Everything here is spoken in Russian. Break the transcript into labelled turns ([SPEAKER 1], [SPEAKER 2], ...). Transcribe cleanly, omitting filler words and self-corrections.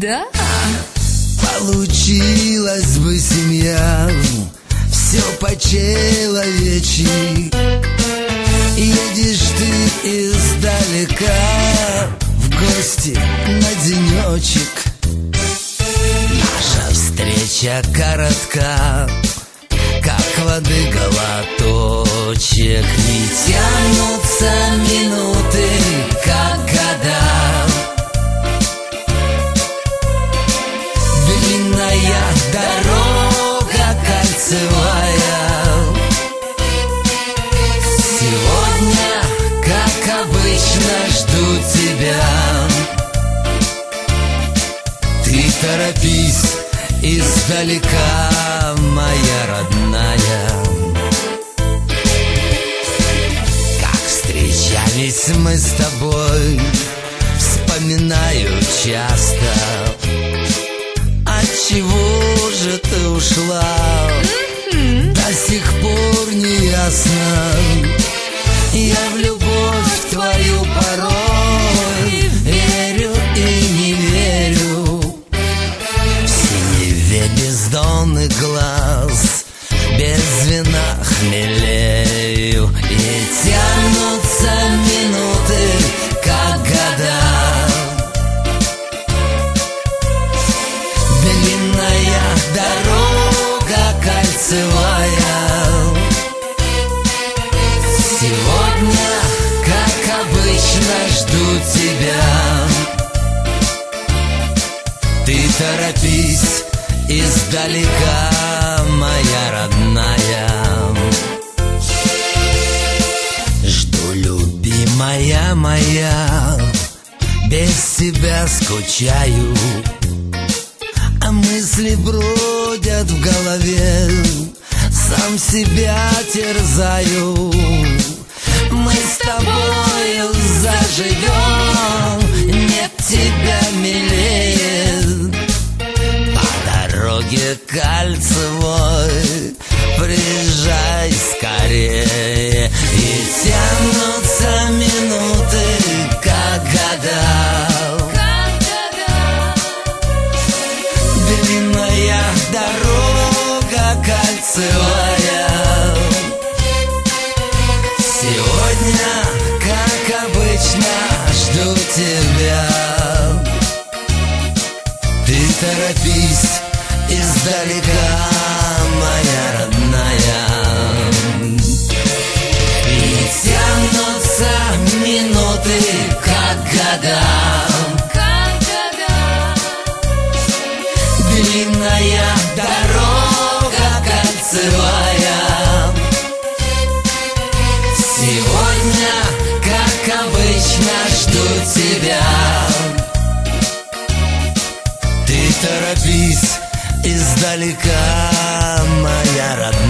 [SPEAKER 1] Да.
[SPEAKER 2] Получилась бы семья, все по-человечьи. Едешь ты издалека в гости на денечек. Наша встреча коротка, как воды глоточек. Не тянутся минуты, как года. Длинная дорога кольцевая. Сегодня, как обычно, жду тебя. Ты торопись издалека, моя родная. Как встречались мы с тобой, вспоминаю часто. Отчего же ты ушла? До сих пор не ясно. Я в любовь твою порой верю и не верю. В синеве бездонных глаз без вина хмелею. И тянутся минуты, как года. Длинная дорога кольцевая. Сегодня, как обычно, жду тебя. Ты торопись издалека, моя родная. Жду, любимая моя, без тебя скучаю. А мысли бродят в голове, сам себя терзаю. Мы с тобою заживем, нет тебя милее. По дороге кольцевой приезжай скорее. И тянутся минуты, как года. Длинная дорога кольцевая. Сегодня, как обычно, жду тебя. Ты торопись издалека, моя родная. И тянутся минуты, как года. Длинная дорога кольцевая. Сегодня, как обычно, жду тебя. Ты торопись издалека, моя родная.